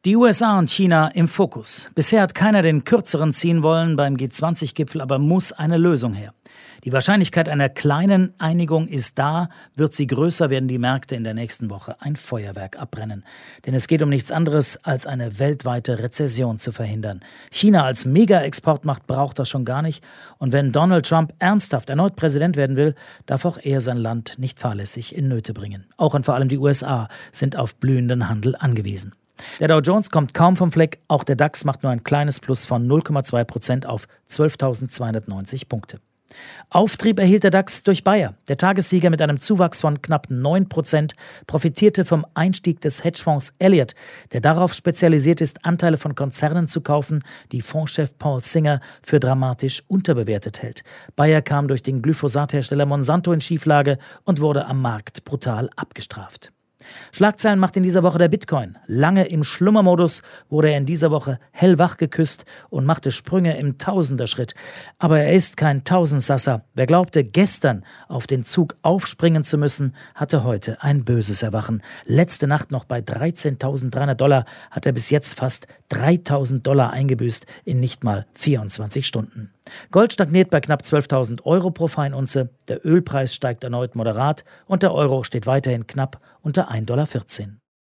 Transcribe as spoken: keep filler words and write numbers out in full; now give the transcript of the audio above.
Die U S A und China im Fokus. Bisher hat keiner den Kürzeren ziehen wollen beim G zwanzig Gipfel, aber muss eine Lösung her. Die Wahrscheinlichkeit einer kleinen Einigung ist da. Wird sie größer, werden die Märkte in der nächsten Woche ein Feuerwerk abbrennen. Denn es geht um nichts anderes, als eine weltweite Rezession zu verhindern. China als Mega-Exportmacht braucht das schon gar nicht. Und wenn Donald Trump ernsthaft erneut Präsident werden will, darf auch er sein Land nicht fahrlässig in Nöte bringen. Auch und vor allem die U S A sind auf blühenden Handel angewiesen. Der Dow Jones kommt kaum vom Fleck, auch der DAX macht nur ein kleines Plus von null Komma zwei Prozent auf zwölftausendzweihundertneunzig Punkte. Auftrieb erhielt der DAX durch Bayer. Der Tagessieger mit einem Zuwachs von knapp neun Prozent profitierte vom Einstieg des Hedgefonds Elliott, der darauf spezialisiert ist, Anteile von Konzernen zu kaufen, die Fondschef Paul Singer für dramatisch unterbewertet hält. Bayer kam durch den Glyphosathersteller Monsanto in Schieflage und wurde am Markt brutal abgestraft. Schlagzeilen macht in dieser Woche der Bitcoin. Lange im Schlummermodus wurde er in dieser Woche hellwach geküsst und machte Sprünge im Tausenderschritt. Aber er ist kein Tausendsasser. Wer glaubte, gestern auf den Zug aufspringen zu müssen, hatte heute ein böses Erwachen. Letzte Nacht noch bei dreizehntausenddreihundert Dollar hat er bis jetzt fast dreitausend Dollar eingebüßt in nicht mal vierundzwanzig Stunden. Gold stagniert bei knapp zwölftausend Euro pro Feinunze, der Ölpreis steigt erneut moderat und der Euro steht weiterhin knapp unter ein Komma vierzehn Dollar.